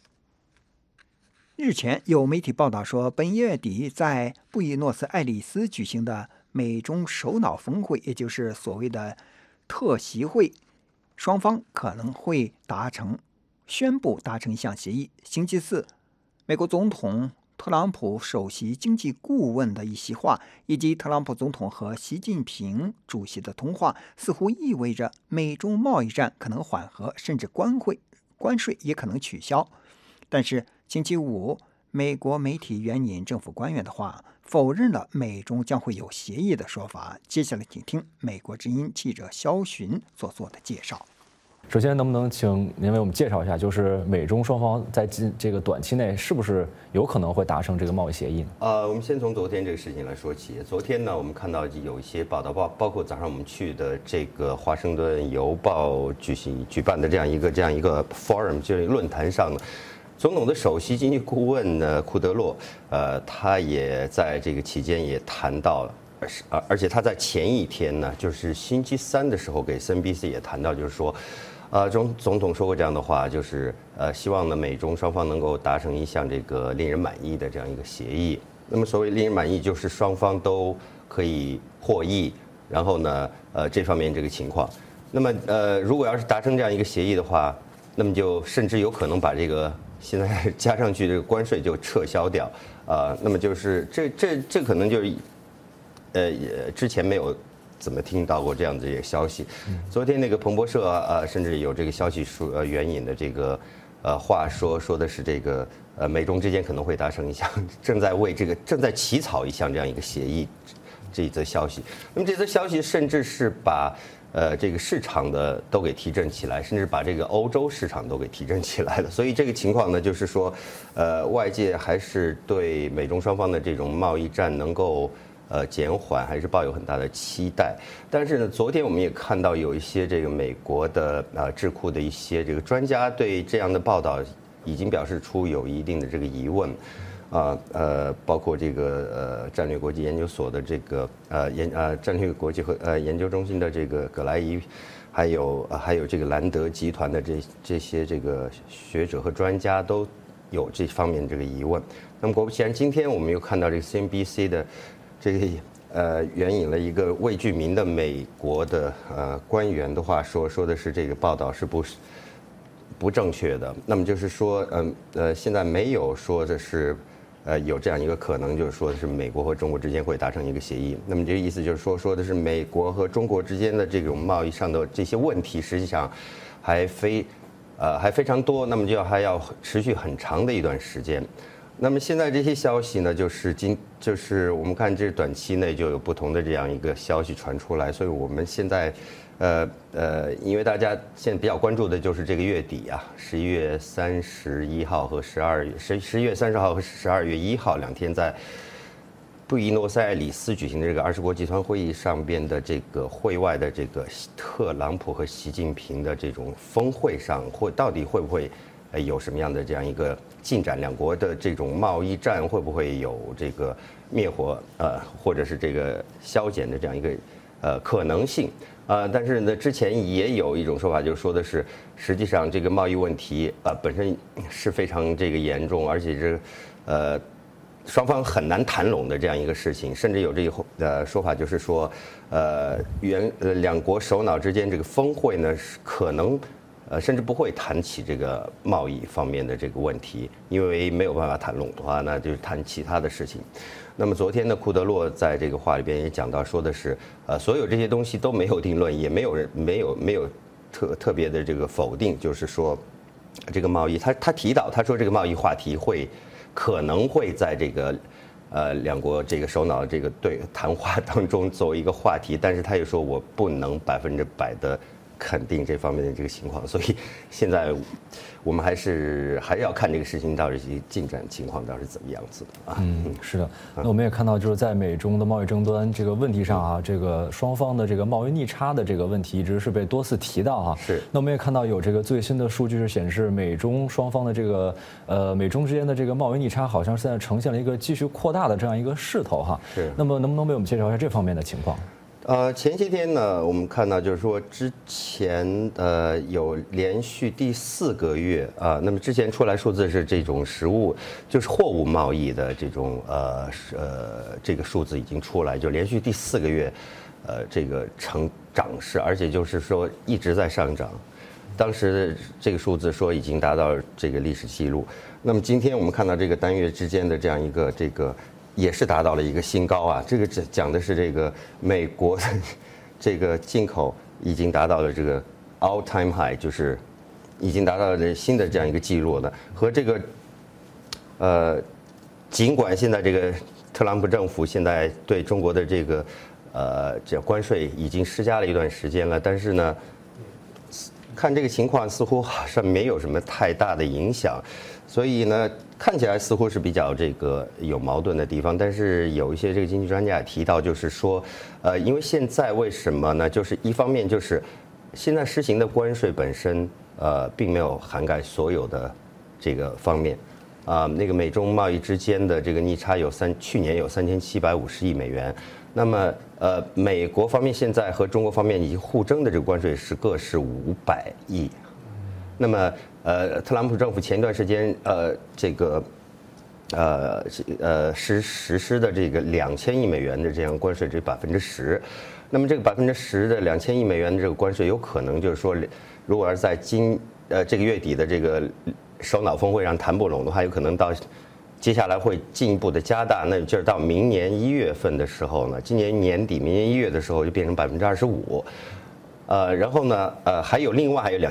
日前有媒体报道说，本月底在布宜诺斯艾利斯举行的美中首脑峰会，也就是所谓的特席会，双方可能会宣布达成一项协议。星期四，美国总统特朗普首席经济顾问的一席话，以及特朗普总统和习近平主席的通话，似乎意味着美中贸易战可能缓和，甚至关税也可能取消。但是星期五，美国媒体援引政府官员的话，否认了美中将会有协议的说法。接下来请听美国之音记者肖寻所做的介绍。 首先，能不能请您为我们介绍一下，就是美中双方在这个短期内是不是有可能会达成这个贸易协议呢？ 我们先从昨天这个事情来说起。昨天呢，我们看到有一些报道，包括早上我们去的这个华盛顿邮报举办的这样一个 forum， 就是论坛上呢，总统的首席经济顾问呢库德洛，他也在这个期间也谈到了。而且他在前一天呢，就是星期三的时候给 CNBC 也谈到，就是说，总统说过这样的话，就是希望呢美中双方能够达成一项这个令人满意的这样一个协议。那么所谓令人满意，就是双方都可以获益，然后呢这方面这个情况。那么如果要是达成这样一个协议的话，那么就甚至有可能把这个现在加上去这个关税就撤销掉那么就是这可能就是之前没有怎么听到过这样子的消息。昨天那个彭博社甚至有这个消息说援引的这个话说的是这个美中之间可能会达成一项正在起草一项这样一个协议这一则消息。那么这则消息甚至是把这个市场的都给提振起来，甚至把这个欧洲市场都给提振起来了。所以这个情况呢，就是说外界还是对美中双方的这种贸易战能够减缓还是抱有很大的期待。但是呢，昨天我们也看到有一些这个美国的智库的一些这个专家对这样的报道已经表示出有一定的这个疑问包括这个战略国际研究所的这个战略国际和研究中心的这个葛莱伊，还有这个兰德集团的这些这个学者和专家都有这方面这个疑问。那么果不其然，今天我们又看到这个 CNBC 的这个援引了一个未具名的美国的官员的话说的是这个报道是不正确的。那么就是说现在没有说的是有这样一个可能，就是说的是美国和中国之间会达成一个协议。那么这个意思就是说的是美国和中国之间的这种贸易上的这些问题，实际上还非常多，那么还要持续很长的一段时间。那么现在这些消息呢，就是我们看这短期内就有不同的这样一个消息传出来，所以我们现在因为大家现在比较关注的就是这个月底11月31号和11月30号和12月1号2天在布宜诺斯艾利斯举行的这个20国集团会议上边的这个会外的这个特朗普和习近平的这种峰会上，到底会不会有什么样的这样一个进展？两国的这种贸易战会不会有这个灭火或者是这个消减的这样一个可能性？但是呢，之前也有一种说法，就是说的是，实际上这个贸易问题本身是非常这个严重，而且双方很难谈拢的这样一个事情，甚至有这个说法，就是说两国首脑之间这个峰会呢，可能甚至不会谈起这个贸易方面的这个问题，因为没有办法谈拢的话，那就是谈其他的事情。那么昨天呢，库德洛在这个话里边也讲到，说的是所有这些东西都没有定论，也没有特别的这个否定，就是说这个贸易，他提到他说这个贸易话题可能会在这个两国这个首脑这个谈话当中作为一个话题，但是他也说我不能100%的肯定这方面的这个情况，所以现在我们还是要看这个事情到底进展情况到底是怎么样子的啊。 是的。那我们也看到，就是在美中的贸易争端这个问题上啊，这个双方的这个贸易逆差的这个问题一直是被多次提到哈。 是。 那我们也看到有这个最新的数据是显示，美中双方的这个美中之间的这个贸易逆差好像现在呈现了一个继续扩大的这样一个势头哈。 是。 那么能不能为我们介绍一下这方面的情况？ 前些天呢，我们看到就是说之前有连续第4个月啊，那么之前出来数字是这种实物，就是货物贸易的这种这个数字已经出来，就连续第4个月这个呈涨势，而且就是说一直在上涨。当时这个数字说已经达到这个历史记录。那么今天我们看到这个单月之间的这样一个这个。也是达到了一个新高啊！这个讲的是这个美国的这个进口已经达到了这个 all time high， 就是已经达到了新的这样一个记录了。和这个尽管现在这个特朗普政府现在对中国的这个这关税已经施加了一段时间了，但是呢，看这个情况似乎好像没有什么太大的影响，所以呢。看起来似乎是比较这个有矛盾的地方，但是有一些这个经济专家也提到，就是说，因为现在为什么呢？就是一方面就是现在施行的关税本身并没有涵盖所有的这个方面，那个美中贸易之间的这个逆差去年有3750亿美元，那么美国方面现在和中国方面已经互征的这个关税各是500亿，那么。特朗普政府前一段时间，这个，实施的这个2000亿美元的这样关税，这10%，那么这个10%的2000亿美元的这个关税，有可能就是说，如果是在这个月底的这个首脑峰会上谈不拢的话，有可能到接下来会进一步的加大，那就是到明年1月份的时候呢，今年年底、明年1月的时候就变成25%，然后呢，另外还有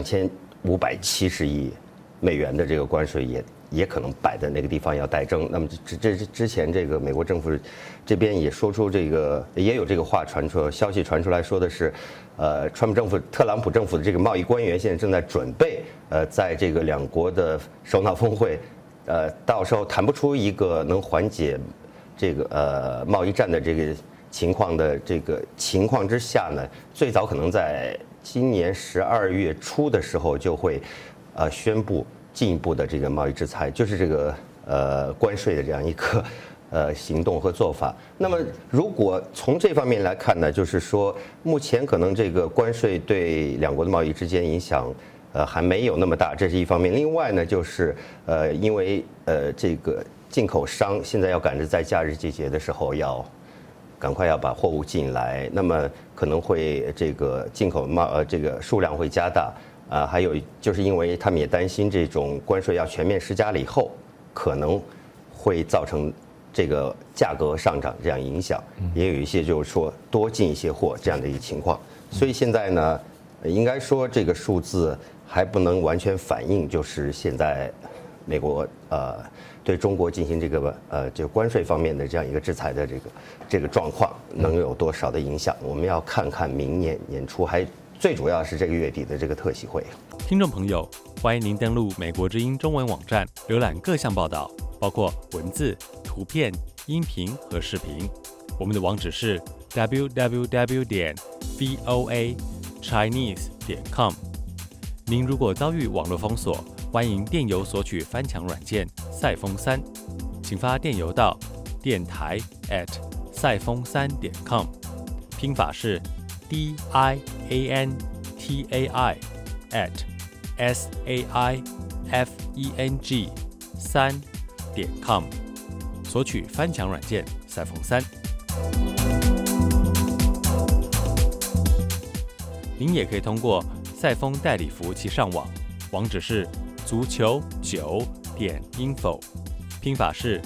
2570亿美元的这个关税也可能摆在那个地方要待征。那么这之前这个美国政府这边也说出这个也有这个话消息传出来说的是，特朗普政府的这个贸易官员现在正在准备在这个两国的首脑峰会到时候谈不出一个能缓解这个贸易战的这个情况之下呢，最早可能在今年12月初的时候就会，宣布进一步的这个贸易制裁，就是这个关税的这样一个行动和做法。那么如果从这方面来看呢，就是说目前可能这个关税对两国的贸易之间影响，还没有那么大，这是一方面。另外呢，就是因为这个进口商现在要赶着在假日季节的时候赶快要把货物进来，那么可能会这个进口这个数量会加大还有就是因为他们也担心这种关税要全面施加了以后，可能会造成这个价格上涨这样影响，也有一些就是说多进一些货这样的一个情况。所以现在呢，应该说这个数字还不能完全反映就是现在美国对中国进行这个就关税方面的这样一个制裁的这个状况能有多少的影响？我们要看看明年年初，还最主要是这个月底的这个特席会。 听众朋友，欢迎您登录美国之音中文网站，浏览各项报道，包括文字、图片、音频和视频。我们的网址是 www.voachinese.com。您如果遭遇网络封锁，欢迎电邮索取翻墙软件赛风3，请发电邮到电台@赛风3.com，拼法是 DIANTAI@SAIFENG3.com，索取翻墙软件赛风3。您也可以通过赛风代理服务器上网，网址是足球9.info， 拼法是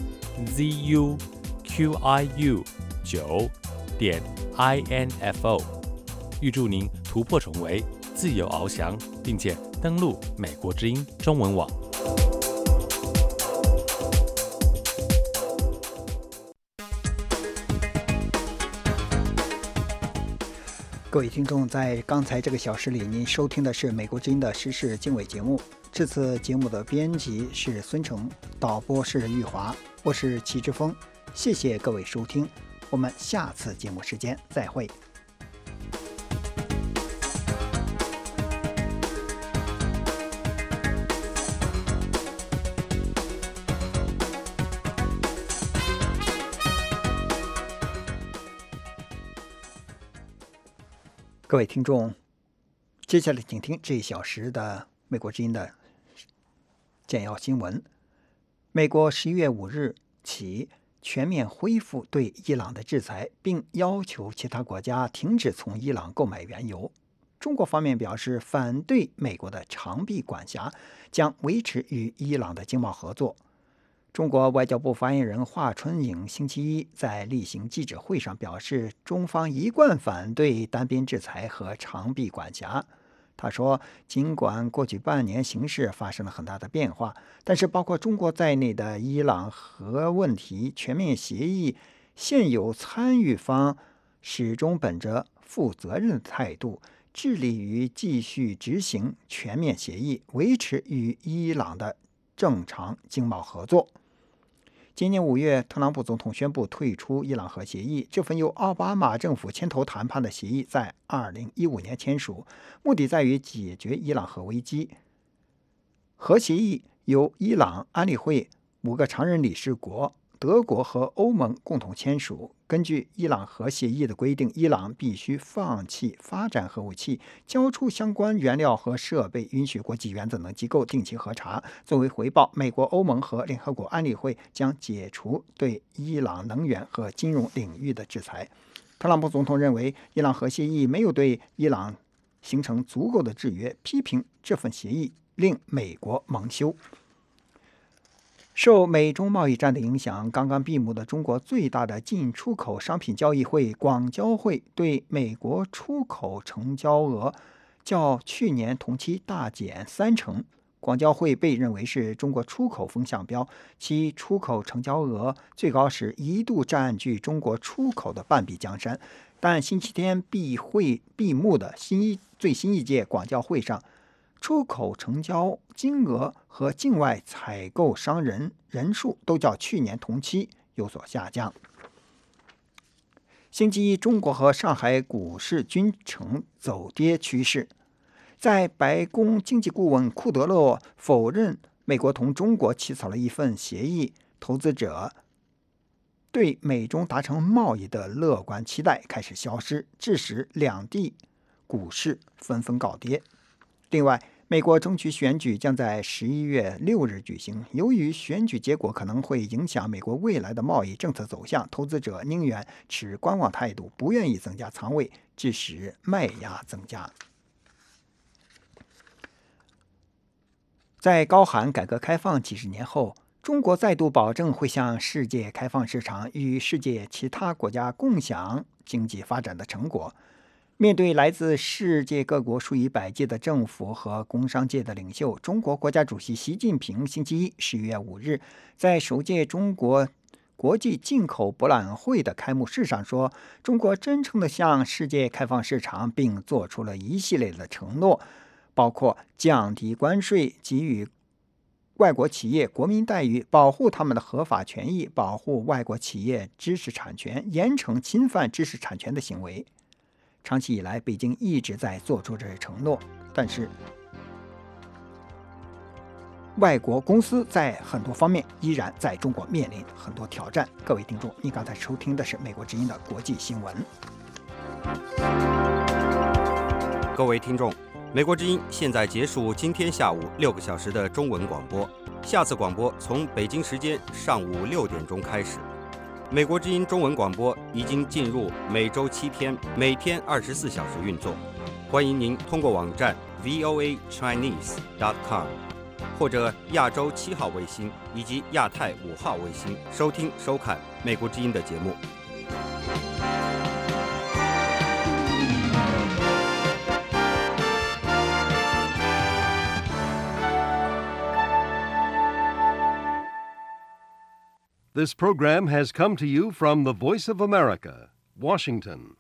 ZUQIU9.info。预祝您突破重围，自由翱翔，并且登陆美国之音中文网。 各位听众，在刚才这个小时里，您收听的是美国之音的时事经纬节目。这次节目的编辑是孙成，导播是玉华，我是齐志峰。谢谢各位收听，我们下次节目时间再会。各位听众，接下来请听这一小时的美国之音的简要新闻。美国11月5日起全面恢复对伊朗的制裁，并要求其他国家停止从伊朗购买原油。中国方面表示反对美国的长臂管辖，将维持与伊朗的经贸合作。中国外交部发言人华春莹星期一在例行记者会上表示，中方一贯反对单边制裁和长臂管辖。他说，尽管过去半年形势发生了很大的变化，但是包括中国在内的伊朗核问题全面协议现有参与方始终本着负责任的态度，致力于继续执行全面协议，维持与伊朗的正常经贸合作。今年5月，特朗普总统宣布退出伊朗核协议。这份由奥巴马政府牵头谈判的协议在2015年签署，目的在于解决伊朗核危机。核协议由伊朗、安理会5个常任理事国、德国和欧盟共同签署。根据伊朗核协议的规定，伊朗必须放弃发展核武器，交出相关原料和设备，允许国际原子能机构定期核查。作为回报，美国、欧盟和联合国安理会将解除对伊朗能源和金融领域的制裁。特朗普总统认为，伊朗核协议没有对伊朗形成足够的制约，批评这份协议令美国蒙羞。受美中贸易战的影响，刚刚闭幕的中国最大的进出口商品交易会广交会对美国出口成交额较去年同期大减30%。广交会被认为是中国出口风向标，其出口成交额最高时一度占据中国出口的半壁江山。但星期天闭幕的最新一届广交会上，出口成交金额和境外采购商人数都较去年同期有所下降。星期一，中国和上海股市均呈走跌趋势。在白宫经济顾问库德洛否认美国同中国起草了一份协议，投资者对美中达成贸易的乐观期待开始消失，致使两地股市纷纷告跌。另外，美国中期选举将在11月6日举行，由于选举结果可能会影响美国未来的贸易政策走向，投资者宁愿持观望态度，不愿意增加仓位，致使卖压增加。在高喊改革开放几十年后，中国再度保证会向世界开放市场，与世界其他国家共享经济发展的成果。面对来自世界各国数以百计的政府和工商界的领袖，中国国家主席习近平星期一11月5日在首届中国国际进口博览会的开幕式上说，中国真诚地向世界开放市场，并做出了一系列的承诺，包括降低关税、给予外国企业国民待遇、保护他们的合法权益、保护外国企业知识产权、严惩侵犯知识产权的行为。长期以来，北京一直在做出这些承诺，但是外国公司在很多方面依然在中国面临很多挑战。各位听众，你刚才收听的是美国之音的国际新闻。 各位听众，美国之音现在结束今天下午6个小时的中文广播，下次广播从北京时间上午6点钟开始。美国之音中文广播已经进入每周7天，每天24小时运作。欢迎您通过网站 voachinese.com 或者亚洲7号卫星以及亚太5号卫星收听收看美国之音的节目。 This program has come to you from the Voice of America, Washington.